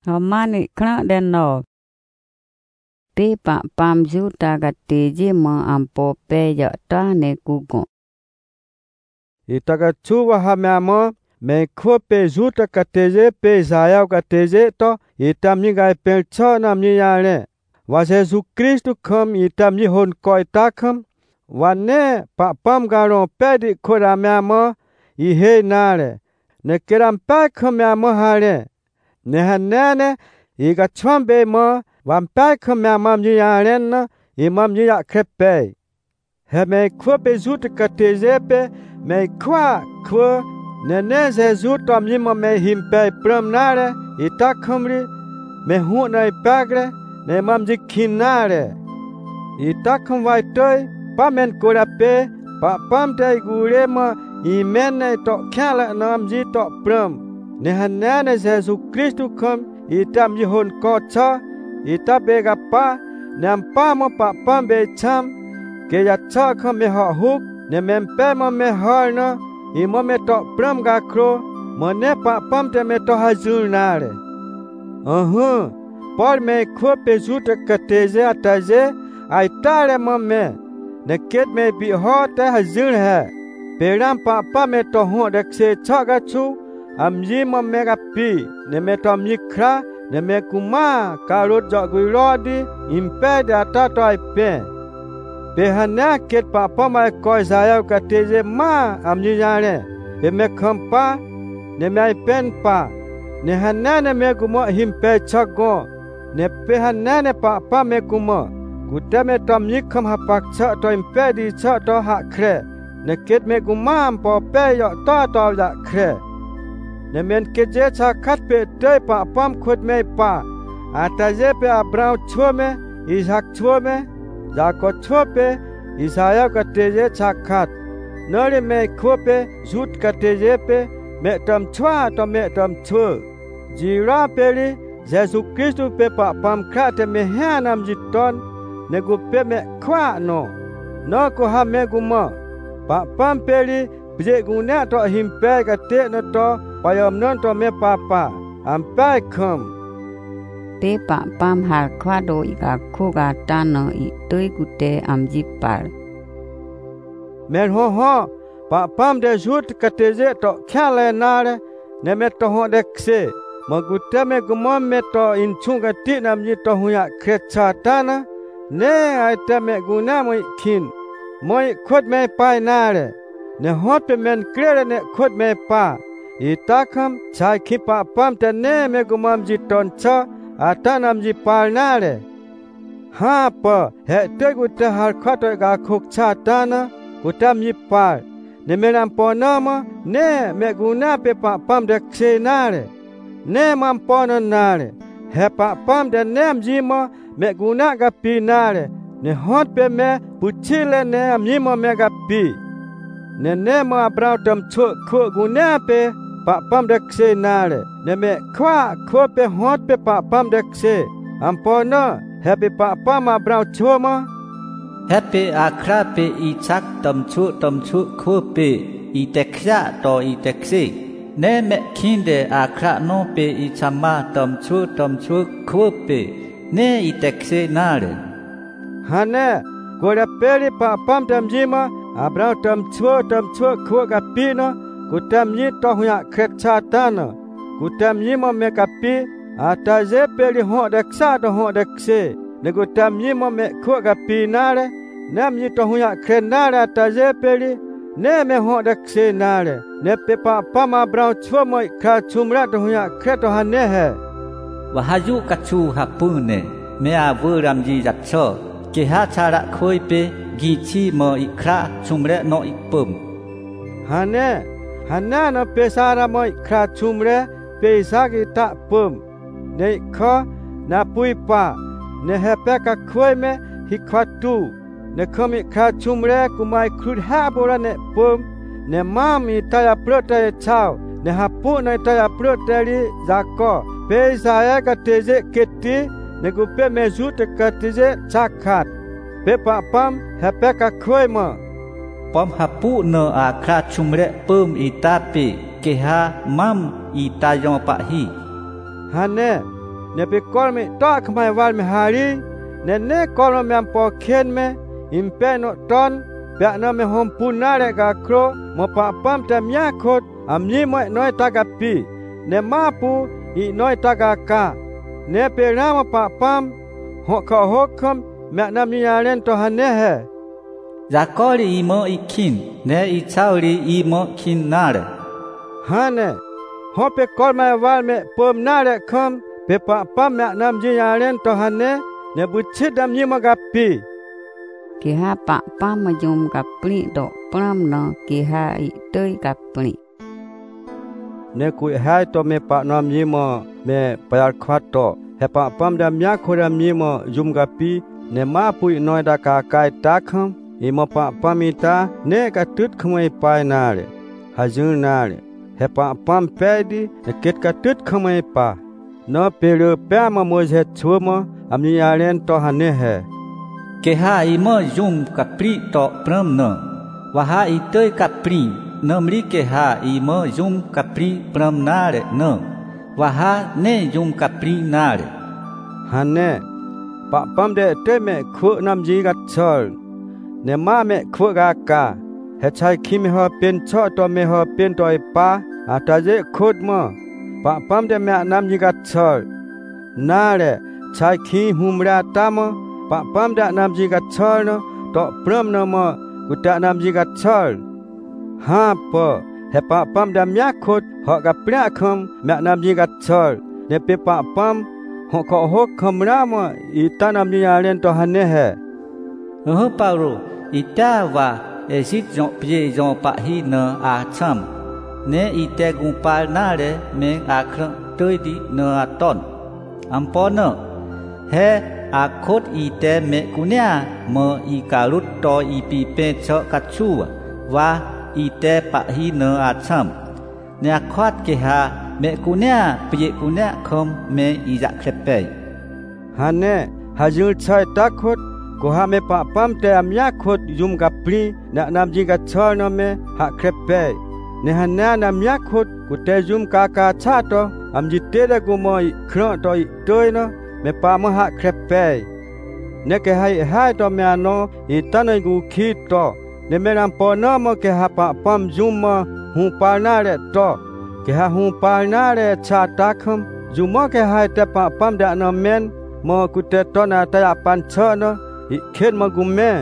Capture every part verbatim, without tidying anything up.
Hamani kena deno. Pe pak pam juta kateje ma ampo pe ya ta ne kugo. Itaka chuwa hamama me kho pe juta kateje pe zaya kateje to itam ni gai pe cho nam ni ya le. Wa Jesu Kristu kham itam ni hon koi ta kham. Wa ne pak pam garo pe di khora mama i he na le. Ne keram pa kham mama ha le. Ne hanane i ga chombe ma wan pa kham mama ni ya le na imam ni ya krepe. He me kho pe juta kateje pe me kwa kwa ne ne Jesu tom ni ma me him pe pram na le ita khamri me hu na pagre ne mam ji khin na le ita kham vai toi pa men ko ra pe pa pam tai gu le ma i men ne to kha la nam ji to pram ne han na ne Jesu Kristu kham itam ji hon ko cha ita be ga pa nam pa ma pa pam be cham ke ya cha kham me ha huk ne mem pe ma me ha na i ma me to pram ga kro ma ne pa pam te me to ha zul na le uh por me kho pe juta kateje ataje ai ta le ma me ne ket me bi ho te ha zul ha pe ram pa pa me to ho de se cha ga chu am ji ma me ga pi ne me to mi kra ne me kuma ka ro jo gu ro di impe da ta to ai pe pe hana ket pa pa ma ko zaya kateje ma am ji ya le pe me kham pa ne me pen pa ne hana ne me kuma him pe cha go ne pe hana ne pa pa me kuma ku te me tom ni kham ha pak cha to impe di cha to ha kre ne ket me kuma am po pe yo to to ya kre ne men ke je cha khat pe te pa pam khut me pa ata je pe abraham chho me isaac chho me jacob chho pe isaya ka te je cha khat nore me kho pe jut ka te je pe me tam chwa to me tam chho jira pe li Jesu Kristu pe pa pam kha te me ha nam ji ton ne gu pe me khwa no no ko ha me gu ma pa pam pe li bje gu na to him pe ka te no to pa yom non to me pa pa am pa kham Pe pak pam hal kwa do i ka khu ga ta no i toi ku te am ji par. Men ho ho pa pam de jut ka te je to kha le na le ne me to ho de kse ma gu te me gu mo me to in chung ga ti nam ji to hu ya khe cha ta na ne ai te me gu na mo khin mo khot me pai na le ne ho pe men kre ne khot me pa i ta kham chai khi pa pam te ne me gu mam ji ton cha ata nam ji par na le ha pa he te gu te har kha to ga khok cha ta na gu tam ji par ne me ram po na ma ne me gu na pe pa pam de kse na le ne mam po na na le he pa pam de nem ji ma me gu na ga pi na le ne hot pe me pu chi le ne am ji ma me ga pi ne ne ma brau tam chu khu gu na pe pa pam de kse na le ne me khwa kho pe hot pe pa pam de kse am po na he pe pa pam ma brau chu ma he pe akra pe i chak tam chu tam chu kho pe i te kya to i te kse ne me khin de akra no pe i chama tam chu tam chu kho pe ne i te kse na le ha ne ko ra pe ri pa pam tam ji ma a brau tam chu tam chu kho ga pi no ku tam ni to hu ya khet cha ta na ku tam ni ma me ka pi a ta je pe ri ho de ksa to ho de kse ne ku tam ni ma me kho ga pi na le nam ni to hu ya khet na la ta je pe ri ne me ho de kse na le ne pe pa pa ma brau chu mo kha chum ra to hu ya khet to ha ne he wa ha ju ka chu ha pu ne me a vu ram ji jat cho ke ha cha ra khoi pe gi chi mo i kra chum re no i pum ha ne hana na pe sa ra mo kha chum re pe sa gi ta pum ne kho na pui pa ne he pe ka khoi me hi kha tu ne khomi kha chum re ku mai khut ha bo ra ne pum ne ma mi ta ya pro ta chao ne ha pu na ta ya pro ta ri za ko pe sa ya ka te je ke ti ne ku pe me ju te ka te je cha khat pe pa pam he pe ka khoi ma pom ha pu no a kha chum re pum i ta pe ke ha mam i ta yo pa hi ha ne ne pe kol me to khmai wal me hari ne ne kol me ampo khen me impe no ton pe na me hom punare ga kro mo pa pam ta mya khot amni mo noi ta ga pi ne ma pu i noi ta ga ka ne pe ra mo pa pam ho kho ho kham me na mi ya len to han ne he Zakori i mo i kin ne i chauri i mo kin nare ha ne ho pe kol mai wal me pom nare kham pe pa pam me nam ji ya len to han ne ne bu chit dam ni ma ga pi Ki ha pa pam ma jum ga pli do pram no ki ha i tơi ga pli ne ku hai to me pa nam ni mo me payal khwat to he pa pam dam nya khoram ni mo jum ga pi ne ma pui noi da ka kai ta kham i mo pa pam i ta ne ka tut khmai pai na le ha jun na le he pa pam pe di ne ket ka tut khmai pa no pe le pe ma mo je chu mo am ni ya len to han ne he Ke ha i mo jum ka pri to pram no wa ha i tơi ka pri nam ri ke ha i mo jum ka pri pram nare no wa ha ne jum ka pri nare han ne pa pam de te me khu nam ji ga chol ne ma me khu ga ka he chai khi me ho pen cho to me ho pen toi pa ata je khut mo pa pam de me nam ji ga chol na le chai khi humra ta mo pa pam da nam ji ga chol no to pram no mo ku ta nam ji ga chol ha po he pa pam da mya khut ho ga pra kham me nam ji ga chol ne pe pa pam ho kho ho kham ra mo i ta nam ji ya len to han ne he Ho Paulo i ta wa e sit jon pie jon pa hi no a cham ne i te gun pa na le me a khra tơi di no a ton am po no he a khot i te me kunya mo i ka lut to i pi pe cho ka chu wa i te pa hi no a cham ne a khwat ke ha me kunya pie kunya khom me i ja khre pe han ne ha jul chai ta khot ko ha me pa pam te am ya khot yum ga pri na nam ji ga chol no me ha khre pe ne han na nam ya khot ku te yum ka ka cha to am ji te da ku mo khro to i toy no me pa mo ha khre pe ne ke hai hai to me no i ta no gu khi to ne me ram po no mo ke ha pa pam yum mo hu pa na le to ke ha hu pa na le cha ta kham yum mo ke hai te pa pam da no men mo ku te to na ta ya pan cho no i khen ma gu me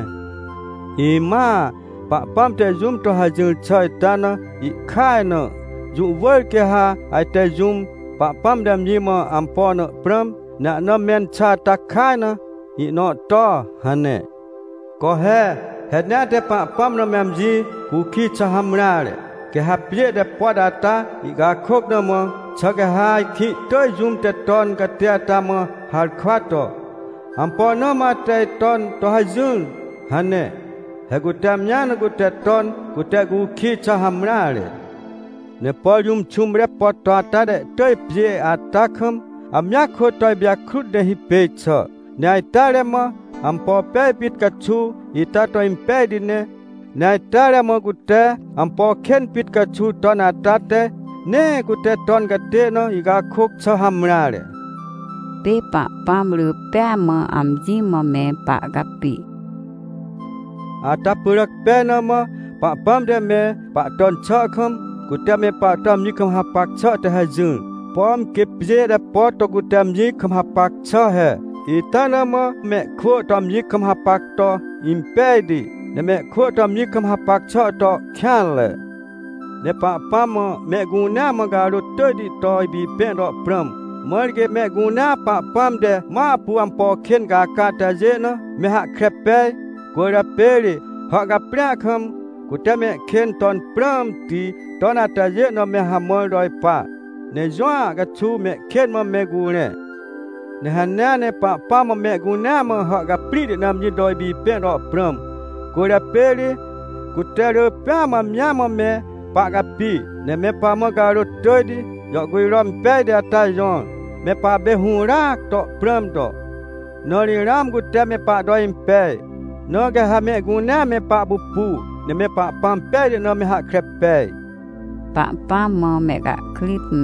i ma pa pam te zum to ha jul chai ta na i khai no ju wor ke ha ai te zum pa pam dam yi ma am po no pram na no men cha ta khai na i no to hane ko he he na te pa pam no mem ji ku khi cha ham ra le ke ha pye de po da ta i ga khok no mo cha ke ha khi to zum te ton ka te ta mo har khwa to am po no ma te ton to ha jun hane he gu tam nya no gu te ton gu te gu khi cha ham ra le ne po yum chum re po to ta de toi pye a ta kham am nya kho toi bya khut de hi pe cho ne ai ta re ma am po pe pit ka chu i ta to im pe di ne ne ai ta re ma gu te am po khen pit ka chu to na ta te ne gu te ton ka te no i ga khok cha ham ra le Pe pa pam lu pe ma am ji ma me pa ga pi ata purak pe na ma pa pam de me pa ton cha kham ku te me pa tam ni kham ha pak cha te ha jun pom ke pje da po to ku tam ni kham ha pak cha he i ta na ma me kho tam ni kham ha pak to im pe di ne me kho tam ni kham ha pak cha to khan le ne pa pam ma me gu na ma ga ro to di to bi pe ro pram mar ge me gu na pa pam de ma pu am po khen ga ka ta je no me ha krep pe ko ra pe ri ha ga pra kham ku te me khen ton pram ti ton a ta je no me ha mo roi pa ne zwa ga chu me khen ma me gu ne ne han na ne pa pa ma me gu na ma ha ga pri de nam ji doi bi pe ro pram ko ra pe ri ku te ro pa ma mya ma me pa ga pi ne me pa ma ga ro to di yo gu rom pe de ta jon me pa be hu ra to pram to no ri ram gu te me pa doi pe no ga ha me gu na me pa bu pu ne me pa pam pe de no me ha krep pe pa pam ma me ga clip me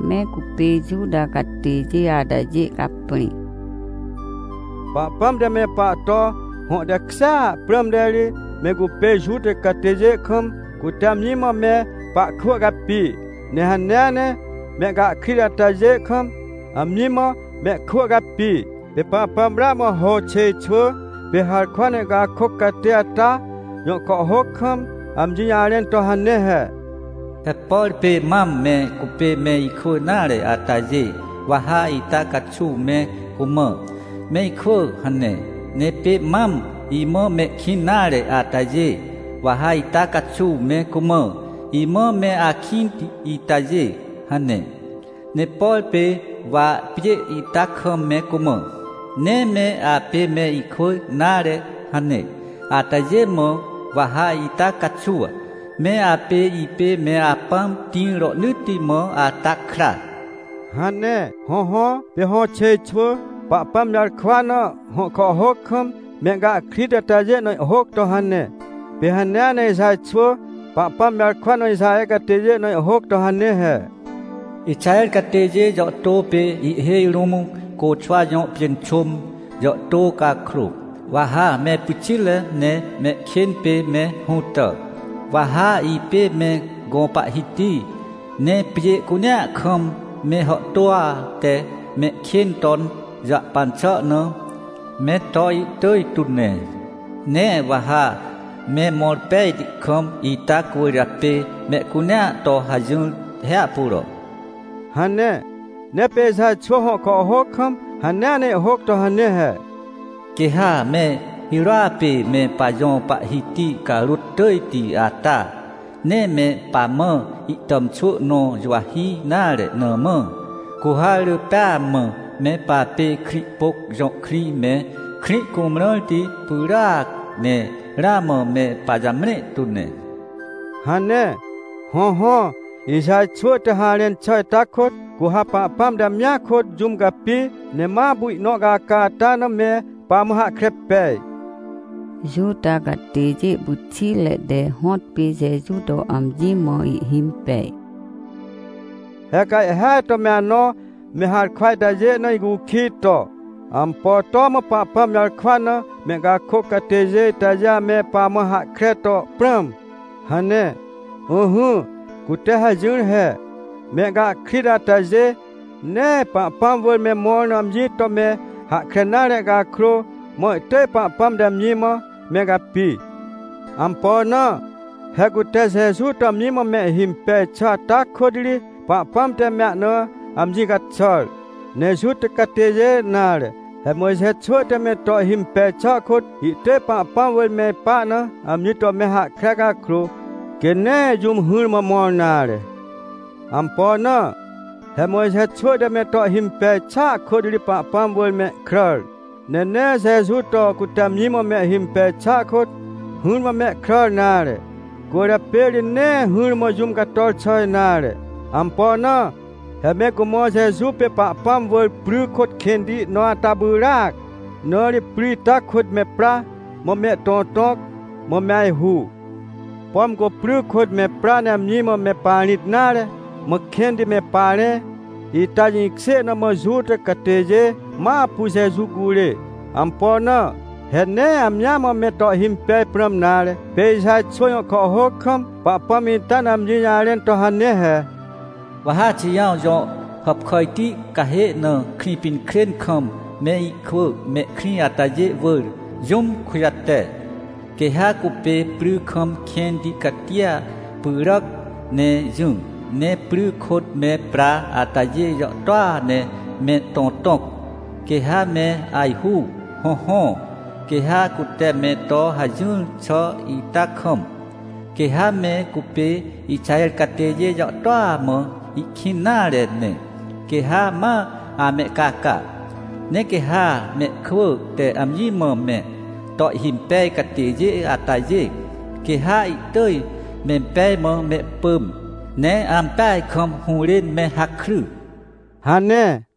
แม่กุเปจูดากัตเตเจอาดาเจกับปริปะปั๊มเดเมปะตอหอเด็กซาพรมเดลีแม่กุเปจูเตกัตเตเจคมกุตามยิมแม่ปะขวกับปีเนหันเนเนแม่กะคริดตาเจคมอัมยิมแม่ขวกับปีเปปะปั๊มรามโหเชชัวเปหาควันกะขกกัตเตตายกขหกคมอัมจิยาเลนตอหันเนเฮแต่ปอลเปมัมเมกุเปเมอีโคนาเรอาตาเจวะหาอิตากัจชูเมกุเมเมอีโคหันเนเนเปมัมอีโมเมคินาเรอาตาเจวะหาอิตากัจชูเมกุเมอีโมเมอาคินอิตาเจหันเนเนปอลเปวะเปอิตาคมเมกุเมเนเมอาเปเมอีโคนาเรหันเนอาตาเจโมวะหาอิตากัจชูแม่อาเปอีเปแม่อาปัมติงโรนึติมออาตักคราฮันเน่ฮอฮอเปฮอเชชัวปะปัมยาควานอฮอขอฮกคมแม่กะคริดตาเจนอยฮกตอฮันเน่เปฮันเน่ในสายชัวปะปัมยาควานอยสายกะเตเจนอยฮกตอฮันเน่เฮอิชายกะเตเจจอโตเปอิเฮรุมุโกชวายอเปียนชุมจอโตกะครุวะหาแม่ปุชิเลเนแม่เข็นเปแม่ฮูเตวะหาอีเปเมกอปะฮิตีเนเปียกุญะคมเมหอตัวแต่เมเข็นตอนจะปันเชาะเนเมตอยเตยตุเนเนวะหาเมมอร์เปดิคมอีตากุยระเปเมกุญะตอหาจุนเฮะปุโรฮันเนเนเปซาชัวหอขอฮกคมฮันเนเนฮกตอฮันเนเฮเกหาเมฮิราเปเมปายองปะฮิติการุตเตยติอาตาเนเมปามอิตัมชุโนจวาฮีนาเรเนมกูฮารุปามเมปาเปคริปกจอกครีเมคริกุมรติปุรากเนรามเมปาจามเนตุเนฮันเนฮอฮออิชายชัวตหาเลนชัยตาคดกูฮาปะปามดามยาคดจุมกับปีเนมาบุยนอกากาตานเมปามหะเครปเปยูตากะเตเจบุชิเลเดฮอตเปเจจูโตอัมจิมออิหิมเปเฮกะเฮตเมานอเมหาควายตาเจนอยกูคีโตอัมปอตอมปะปามยาควานเมกะโคกะเตเจตาจาเมปามหะเครโตปรัมฮันเนโอฮูกุเตหะจุนเฮเมกะคริดาตาเจเนปะปามวเมมอนอัมจิโตเมหะเคนาเรกะคโรมอเตปะปามดามยิมเมกะปีอัมปอนะเฮกุเตเซสุตามยิมเมหิมเปชาตาโคดิลิปะปามเตเมะนะอัมจิกัตชอลเนสุตกะเตเจนาเรเฮมอยเซชัวเตเมตอหิมเปชาโคดอิเตปะปามเวเมปะนะอัมจิตอเมหะแคกะครูเกเนจุมหุลมมอนาเรอัมปอนะเฮมอยเซชัวเตเมตอหิมเปชาโคดิลิปะปามเวเมครอลเนเนเซสุตอกุตามยิมเมหิมเปชาโคดหุนมเมครอลนาเรกูระเปริเนหุนมจุมกะตอลชอยนาเรอัมปอนะเฮเมกุมอเซสุเปปะปามเวลปรึโคดเคนดินอตาบูรากนอริปริตาโคดเมปรามเมตอนตอกมเมไอหูปอมก็ปรึโคดเมปรานามยิมเมปานิดนาเรมเคนดิเมปาเรอีตาจิกเซนมจูตกะเตเจมาปุเซซุกูเลอัมปอนะเฮเนอัมยามเมตอหิมเปปรมนาเรเปซาชวยขอฮกคมปะปามิตานามจิญาเลนตอหันเนเฮวะหาจิยาวจอขับคอยติกะเฮเนครีปินเครนคมเมอิโคเมครีอาตาเจเวอร์ยุมคุยัตเตเกหากุเปปรึคมเคนดิกะเตียปุรักเนจุงเนปรึโคดเมปราอาตาเจยอตวาเนเมตอนตอกเกหาเมไอหูฮอฮอเกหากุเตเมตอหะจุนชออิตาคมเกหาเมกุเปอิชายกะเตเจยอตวามอิคินาเรเนเกหามาอาเมกากะเนเกหาเมคุเตอัมยิมเมตอหิมเปกะเตเจอาตาเจเกหาอิเตยเมเปมเมปึมเนอัมเปคอมฮูเรนเมฮักครึฮันเน